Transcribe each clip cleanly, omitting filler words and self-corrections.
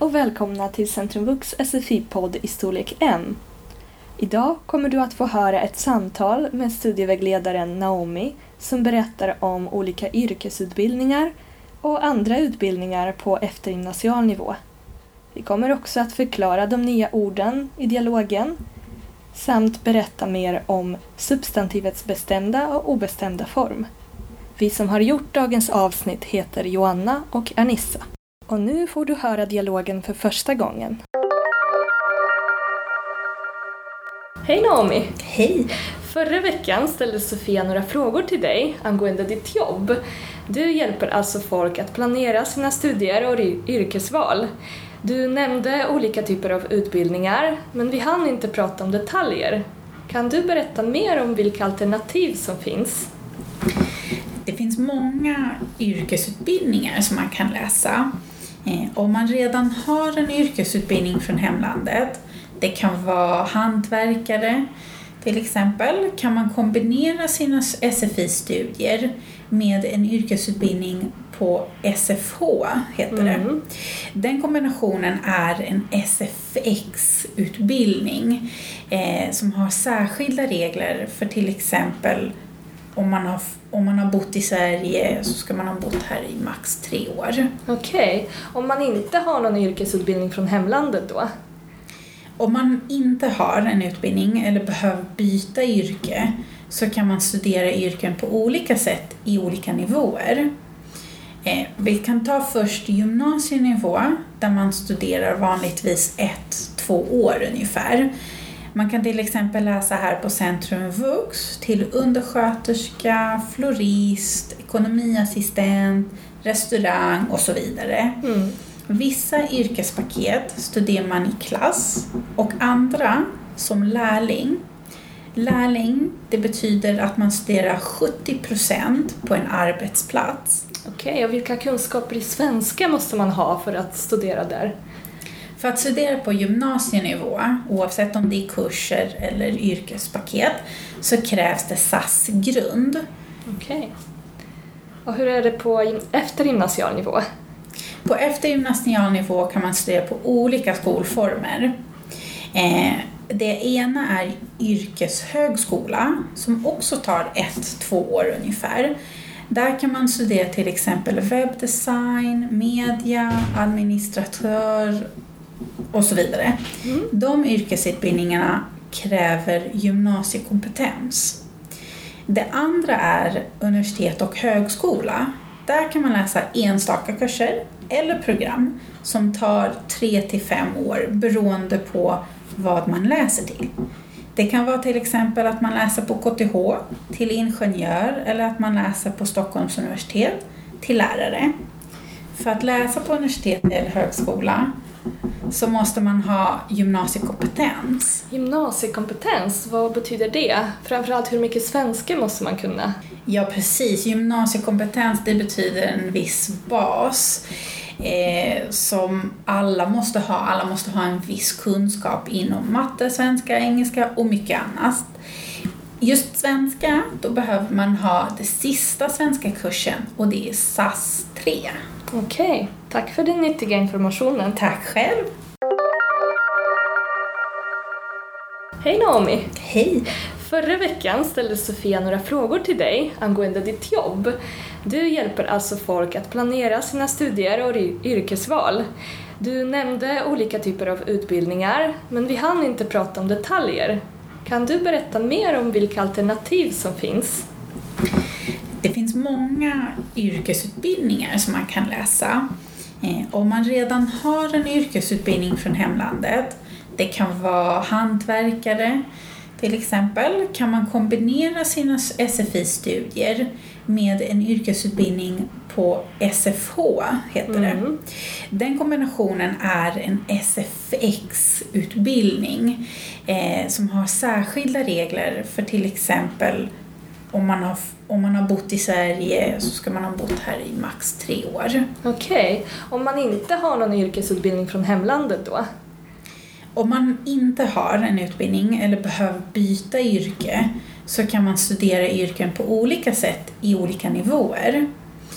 och välkomna till Centrum Vux SFI-podd i storlek M. Idag kommer du att få höra ett samtal med studievägledaren Naomi som berättar om olika yrkesutbildningar och andra utbildningar på eftergymnasial nivå. Vi kommer också att förklara de nya orden i dialogen samt berätta mer om substantivets bestämda och obestämda form. Vi som har gjort dagens avsnitt heter Joanna och Anissa. Och nu får du höra dialogen för första gången. Hej Naomi! Hej! Förra veckan ställde Sofia några frågor till dig angående ditt jobb. Du hjälper alltså folk att planera sina studier och yrkesval. Du nämnde olika typer av utbildningar, men vi hann inte prata om detaljer. Kan du berätta mer om vilka alternativ som finns? Det finns många yrkesutbildningar som man kan läsa. Om man redan har en yrkesutbildning från hemlandet, det kan vara hantverkare till exempel, kan man kombinera sina SFI-studier med en yrkesutbildning på SFH heter det. Den kombinationen är en SFX-utbildning som har särskilda regler för till exempel om man har bott i Sverige så ska man ha bott här i max 3 år. Okej. Om man inte har någon yrkesutbildning från hemlandet då? Om man inte har en utbildning eller behöver byta yrke så kan man studera yrken på olika sätt i olika nivåer. Vi kan ta först gymnasienivå där man studerar vanligtvis 1-2 år ungefär. Man kan till exempel läsa här på Centrum Vux till undersköterska, florist, ekonomiassistent, restaurang och så vidare. Vissa yrkespaket studerar man i klass och andra som lärling. Lärling, det betyder att man studerar 70% på en arbetsplats. Okej, och vilka kunskaper i svenska måste man ha för att studera där? För att studera på gymnasienivå, oavsett om det är kurser eller yrkespaket, så krävs det SAS-grund. Okej. Och hur är det på eftergymnasial nivå? På eftergymnasial nivå kan man studera på olika skolformer. Det ena är yrkeshögskola som också tar 1-2 år ungefär. Där kan man studera till exempel webbdesign, media, administratör och så vidare. De yrkesutbildningarna kräver gymnasiekompetens. Det andra är universitet och högskola. Där kan man läsa enstaka kurser eller program som tar 3-5 år beroende på vad man läser till. Det kan vara till exempel att man läser på KTH till ingenjör eller att man läser på Stockholms universitet till lärare. För att läsa på universitet eller högskola så måste man ha gymnasiekompetens. Gymnasiekompetens, vad betyder det? Framförallt hur mycket svenska måste man kunna? Ja, precis. Gymnasiekompetens, det betyder en viss bas som alla måste ha. Alla måste ha en viss kunskap inom matte, svenska, engelska och mycket annat. Just svenska, då behöver man ha det sista svenska kursen och det är SAS 3. Okej, tack för den nyttiga informationen. Tack själv. Hej Naomi! Hej! Förra veckan ställde Sofia några frågor till dig angående ditt jobb. Du hjälper alltså folk att planera sina studier och yrkesval. Du nämnde olika typer av utbildningar, men vi hann inte prata om detaljer. Kan du berätta mer om vilka alternativ som finns? Det finns många yrkesutbildningar som man kan läsa. Om man redan har en yrkesutbildning från hemlandet, det kan vara hantverkare till exempel, kan man kombinera sina SFI-studier med en yrkesutbildning på SFH heter det. Den kombinationen är en SFX-utbildning som har särskilda regler för till exempel om man har bott i Sverige så ska man ha bott här i max 3 år. Okej. Om man inte har någon yrkesutbildning från hemlandet då? Om man inte har en utbildning eller behöver byta yrke så kan man studera yrken på olika sätt i olika nivåer.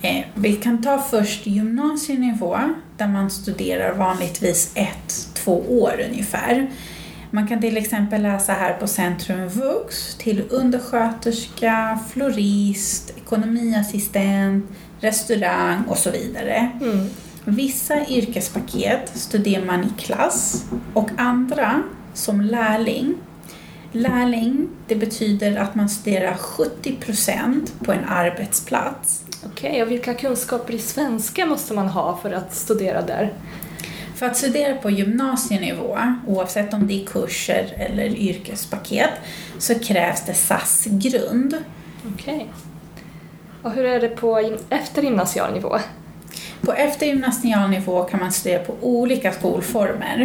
Vi kan ta först gymnasienivå där man studerar vanligtvis 1-2 år ungefär. Man kan till exempel läsa här på Centrum Vux till undersköterska, florist, ekonomiassistent, restaurang och så vidare. Vissa yrkespaket studerar man i klass och andra som lärling. Lärling, det betyder att man studerar 70% på en arbetsplats. Okej, och vilka kunskaper i svenska måste man ha för att studera där? För att studera på gymnasienivå, oavsett om det är kurser eller yrkespaket, så krävs det SAS-grund. Okej. Och hur är det på eftergymnasial nivå? På eftergymnasial nivå kan man studera på olika skolformer.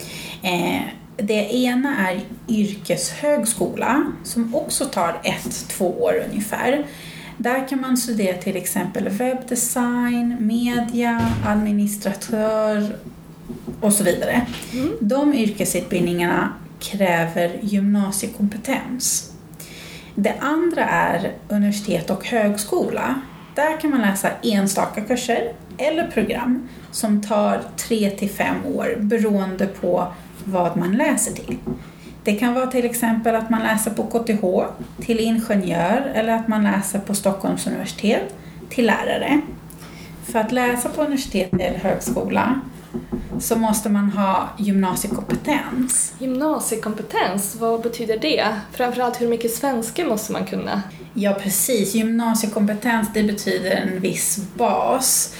Det ena är yrkeshögskola som också tar 1-2 år ungefär. Där kan man studera till exempel webbdesign, media, administratör och så vidare. De yrkesutbildningarna kräver gymnasiekompetens. Det andra är universitet och högskola. Där kan man läsa enstaka kurser eller program som tar 3-5 år beroende på vad man läser till. Det kan vara till exempel att man läser på KTH till ingenjör eller att man läser på Stockholms universitet till lärare. För att läsa på universitet eller högskola så måste man ha gymnasiekompetens. Gymnasiekompetens, vad betyder det? Framförallt hur mycket svenska måste man kunna? Ja, precis. Gymnasiekompetens, det betyder en viss bas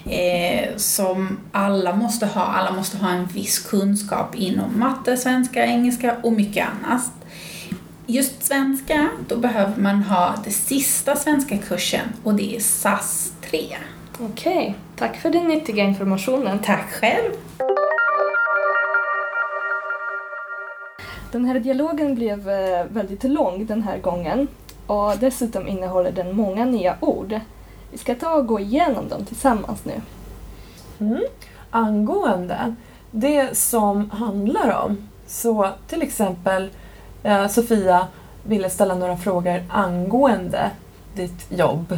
som alla måste ha. Alla måste ha en viss kunskap inom matte, svenska, engelska och mycket annat. Just svenska, då behöver man ha det sista svenska kursen och det är SAS 3. Okej, tack för den nyttiga informationen. Tack själv! Den här dialogen blev väldigt lång den här gången och dessutom innehåller den många nya ord. Vi ska ta och gå igenom dem tillsammans nu. Angående det som handlar om, så till exempel Sofia ville ställa några frågor angående ditt jobb.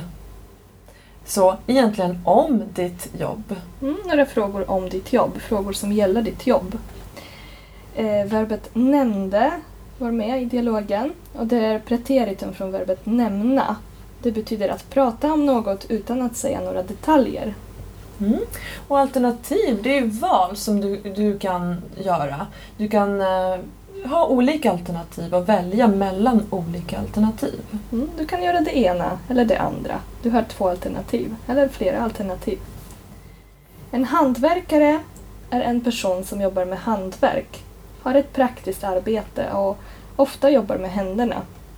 Så egentligen om ditt jobb. Några frågor om ditt jobb, frågor som gäller ditt jobb. Verbet nämnde var med i dialogen och det är preteritum från verbet nämna. Det betyder att prata om något utan att säga några detaljer. Och alternativ, det är val som du kan göra. Du kan ha olika alternativ och välja mellan olika alternativ. Du kan göra det ena eller det andra. Du har 2 alternativ eller flera alternativ. En hantverkare är en person som jobbar med hantverk, har ett praktiskt arbete och ofta jobbar med händerna.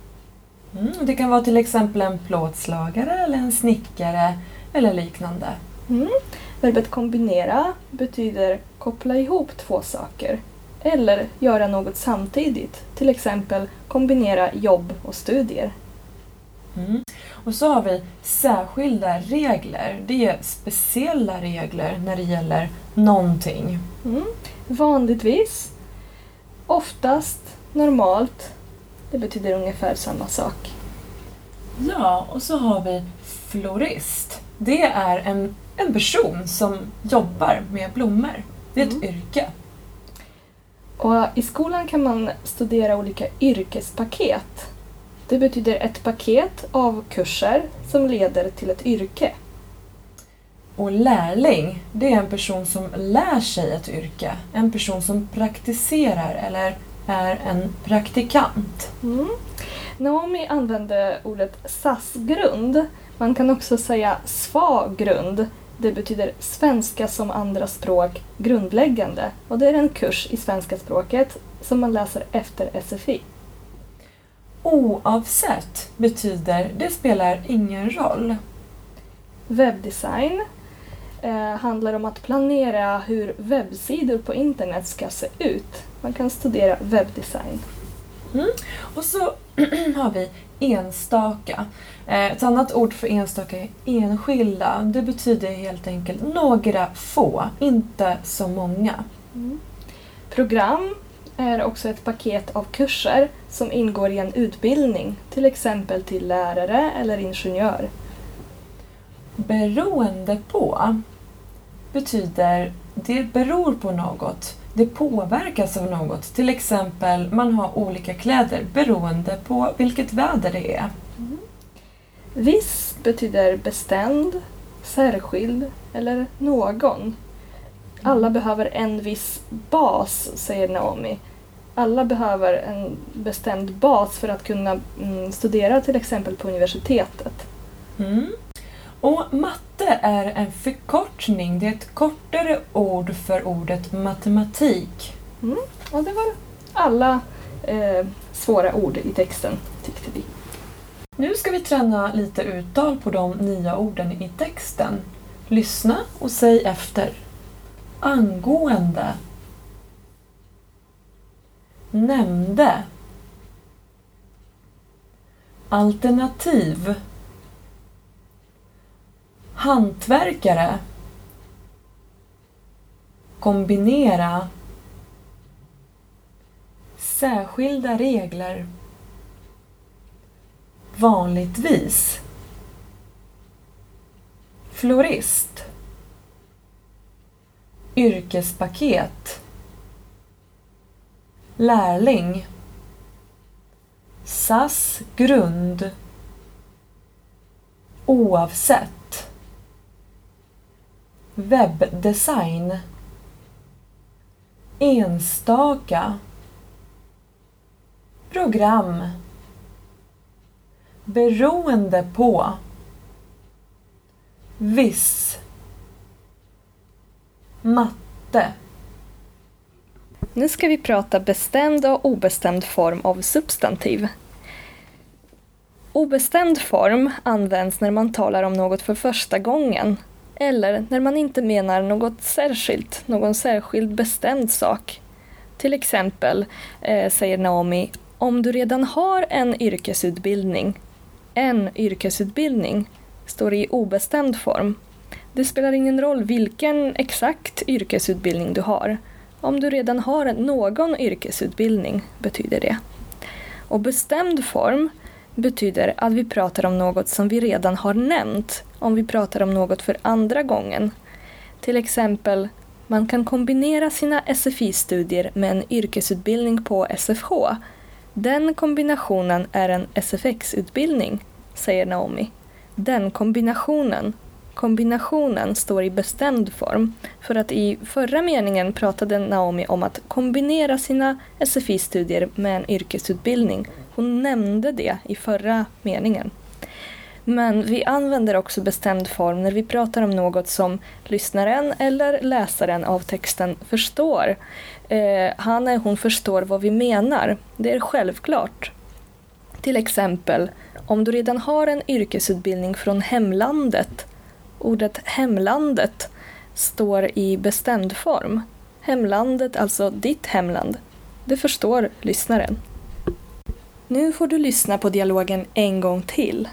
Det kan vara till exempel en plåtslagare eller en snickare eller liknande. Verbet kombinera betyder koppla ihop 2 saker eller göra något samtidigt, till exempel kombinera jobb och studier. Och så har vi särskilda regler. Det är speciella regler när det gäller någonting. Vanligtvis, oftast, normalt. Det betyder ungefär samma sak. Ja, och så har vi florist. Det är en person som jobbar med blommor. Det är ett yrke. Och i skolan kan man studera olika yrkespaket. Det betyder ett paket av kurser som leder till ett yrke. Och lärling, det är en person som lär sig ett yrke. En person som praktiserar eller är en praktikant. Naomi använde ordet SAS-grund. Man kan också säga SVA-grund. Det betyder svenska som andra språk grundläggande. Och det är en kurs i svenska språket som man läser efter SFI. Oavsett betyder det spelar ingen roll. Webbdesign handlar om att planera hur webbsidor på internet ska se ut. Man kan studera webbdesign. Och så har vi enstaka. Ett annat ord för enstaka är enskilda. Det betyder helt enkelt några få, inte så många. Program är också ett paket av kurser som ingår i en utbildning, till exempel till lärare eller ingenjör. beroende på betyder det beror på något. Det påverkas av något. Till exempel man har olika kläder beroende på vilket väder det är. Viss betyder bestämd, särskild eller någon. Alla behöver en viss bas, säger Naomi. Alla behöver en bestämd bas för att kunna studera till exempel på universitetet. Och matte är en förkortning. Det är ett kortare ord för ordet matematik. Och det var alla svåra ord i texten, tyckte vi. Nu ska vi träna lite uttal på de nya orden i texten. Lyssna och säg efter. Angående. Nämnde. Alternativ. Hantverkare. Kombinera. Särskilda regler. Vanligtvis. Florist. Yrkespaket. Lärling. SAS grund. Oavsett. Webbdesign. Enstaka. Program. Beroende på. Viss. Matte. Nu ska vi prata bestämd och obestämd form av substantiv. Obestämd form används när man talar om något för första gången eller när man inte menar något särskilt, någon särskild bestämd sak. Till exempel säger Naomi, om du redan har en yrkesutbildning står i obestämd form. Det spelar ingen roll vilken exakt yrkesutbildning du har. Om du redan har någon yrkesutbildning betyder det. Och bestämd form betyder att vi pratar om något som vi redan har nämnt. Om vi pratar om något för andra gången. Till exempel, man kan kombinera sina SFI-studier med en yrkesutbildning på SFH. Den kombinationen är en SFX-utbildning, säger Naomi. Den kombinationen står i bestämd form för att i förra meningen pratade Naomi om att kombinera sina SFI-studier med en yrkesutbildning. Hon nämnde det i förra meningen. Men vi använder också bestämd form när vi pratar om något som lyssnaren eller läsaren av texten förstår. Han eller hon förstår vad vi menar. Det är självklart. Till exempel, om du redan har en yrkesutbildning från hemlandet. Ordet hemlandet står i bestämd form. Hemlandet, alltså ditt hemland. Det förstår lyssnaren. Nu får du lyssna på dialogen en gång till.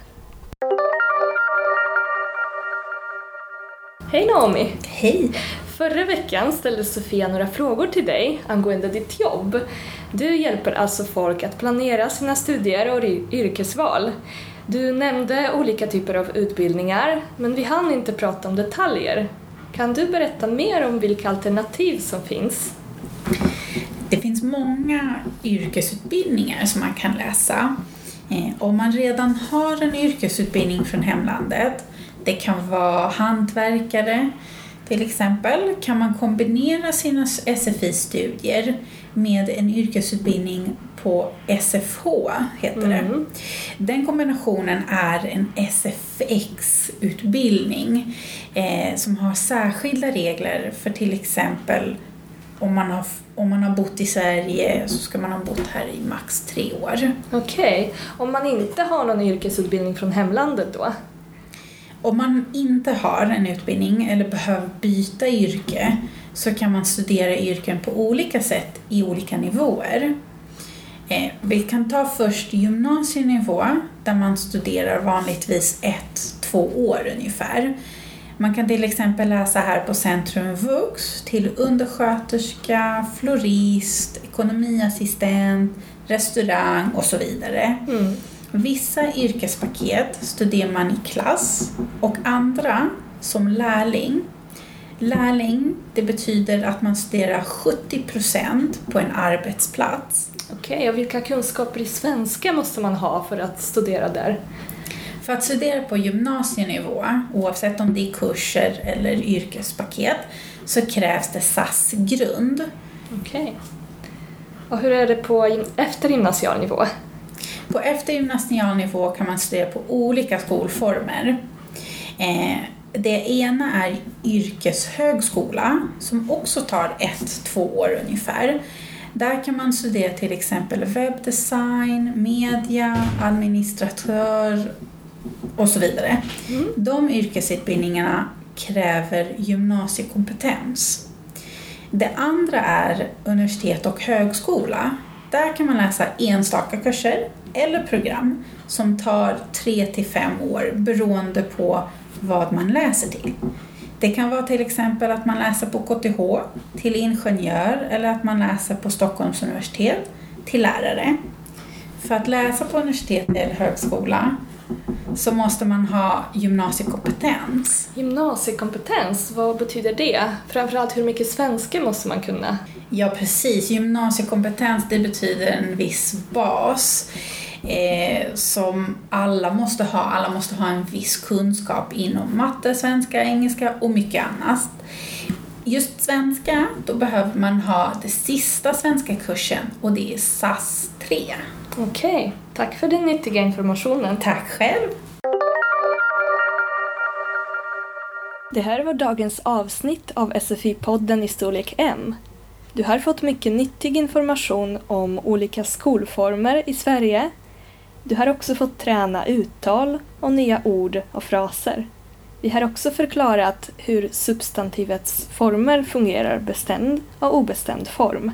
Hej Naomi! Hej! Förra veckan ställde Sofia några frågor till dig angående ditt jobb. Du hjälper alltså folk att planera sina studier och yrkesval. Du nämnde olika typer av utbildningar, men vi hann inte prata om detaljer. Kan du berätta mer om vilka alternativ som finns? Det finns många yrkesutbildningar som man kan läsa. Om man redan har en yrkesutbildning från hemlandet, det kan vara hantverkare till exempel, kan man kombinera sina SFI-studier med en yrkesutbildning på SFH, heter det. Den kombinationen är en SFX-utbildning som har särskilda regler för till exempel om man har bott i Sverige så ska man ha bott här i max 3 år. Okej. Om man inte har någon yrkesutbildning från hemlandet då? Om man inte har en utbildning eller behöver byta yrke så kan man studera yrken på olika sätt i olika nivåer. Vi kan ta först gymnasienivå där man studerar vanligtvis 1-2 år ungefär. Man kan till exempel läsa här på Centrum Vux till undersköterska, florist, ekonomiassistent, restaurang och så vidare. Vissa yrkespaket studerar man i klass och andra som lärling. Lärling, det betyder att man studerar 70% på en arbetsplats. Okej, och vilka kunskaper i svenska måste man ha för att studera där? För att studera på gymnasienivå, oavsett om det är kurser eller yrkespaket, så krävs det SAS-grund. Okej. Och hur är det på eftergymnasial nivå? På eftergymnasial nivå kan man studera på olika skolformer. Det ena är yrkeshögskola som också tar 1-2 år ungefär. Där kan man studera till exempel webbdesign, media, administratör och så vidare. De yrkesutbildningarna kräver gymnasiekompetens. Det andra är universitet och högskola. Där kan man läsa enstaka kurser eller program som tar 3-5 år beroende på vad man läser till. Det kan vara till exempel att man läser på KTH till ingenjör eller att man läser på Stockholms universitet till lärare. För att läsa på universitet eller högskola så måste man ha gymnasiekompetens. Gymnasiekompetens, vad betyder det? Framförallt hur mycket svenska måste man kunna? Ja, precis. Gymnasiekompetens, det betyder en viss bas som alla måste ha. Alla måste ha en viss kunskap inom matte, svenska, engelska och mycket annat. Just svenska, då behöver man ha det sista svenska kursen och det är SAS 3. Okej, tack för den nyttiga informationen. Tack själv! Det här var dagens avsnitt av SFI-podden i storlek M. Du har fått mycket nyttig information om olika skolformer i Sverige. Du har också fått träna uttal och nya ord och fraser. Vi har också förklarat hur substantivets former fungerar bestämd och obestämd form.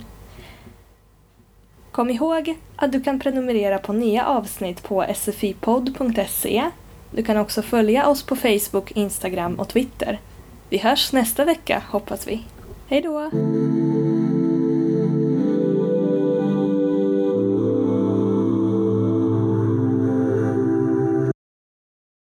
Kom ihåg att du kan prenumerera på nya avsnitt på sfipodd.se. Du kan också följa oss på Facebook, Instagram och Twitter. Vi hörs nästa vecka, hoppas vi. Hej då!